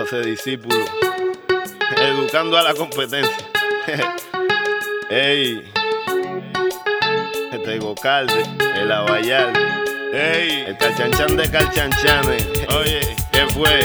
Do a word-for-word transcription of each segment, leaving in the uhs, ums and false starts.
haciéndose discípulo, educando a la competencia. Ey, este Gocalde, el Abayalde, ey, el Calchanchan de Calchanchanes. Oye, ¿qué fue?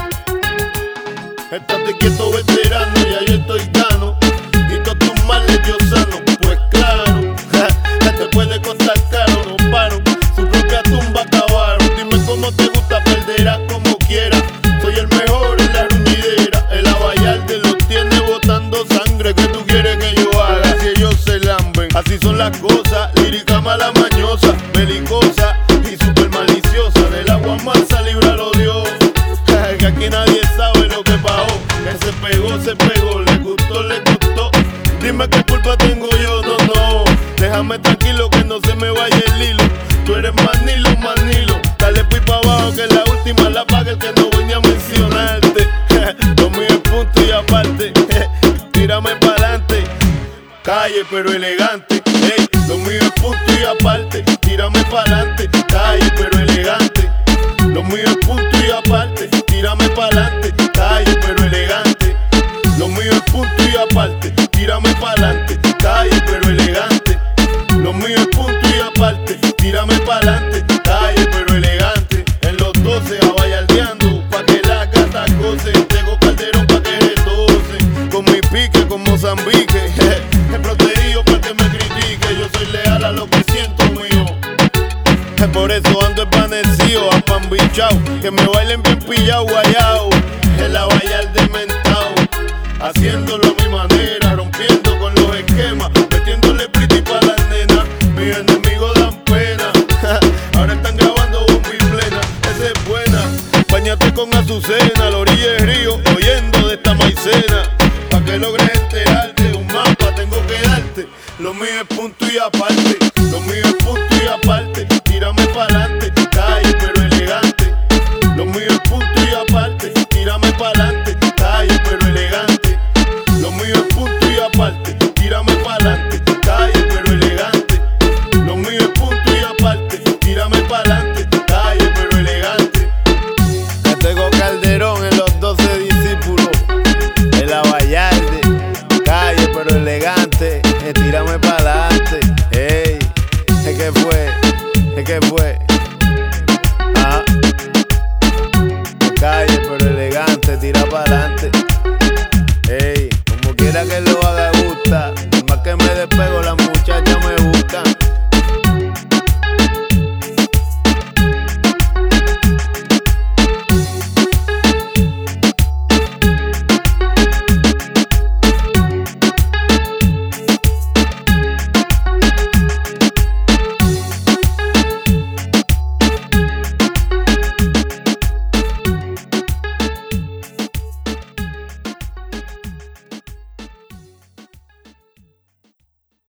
Estate quieto, veterano, ya yo estoy gano. Y todos tus males yo sano. Pues claro, te puede costar caro, no paro. Su propia tumba cavaron. Dime cómo te gusta, perderás como quieras. Soy el mejor en la ruñidera. El Abayalde los tiene botando sangre. ¿Qué tú quieres que yo haga? Si ellos se lamben. Así son las cosas, lírica mala mañosa, belicosa y super maliciosa. Del agua mansa, líbralo Dios. Que aquí nadie sabe lo que pasó. Que se pegó, se pegó, le gustó, le gustó. Dime qué culpa tengo yo, no, no. Déjame tranquilo que no se me vaya el hilo. Tú eres manilo, manilo. Dale pues pa' abajo que la última la paga el que no voy ni a mencionarte. Lo mío es punto y aparte. Tírame pa'lante. Calle pero elegante. Ey, lo mío es punto y aparte. Tírame pa'lante. Calle pero elegante. Lo mío es punto y aparte. Tírame pa'lante. Calle pero elegante. Lo mío es punto y aparte. Tírame pa'lante. Calle pero elegante. Lo mío es punto y aparte. Tírame pa'lante. Calle pero elegante. En los doce abayaldeando pa' que la gata goce. Tengo Calderón pa' que retose. Con mi pique, con Mozambique. He protegido pa' que me critique. Yo soy leal a lo que siento mío. Por eso ando esvanecido, apambichao. Que me bailen bien pillao, guayao. El Abayalde mentao, haciéndolo a mi manera.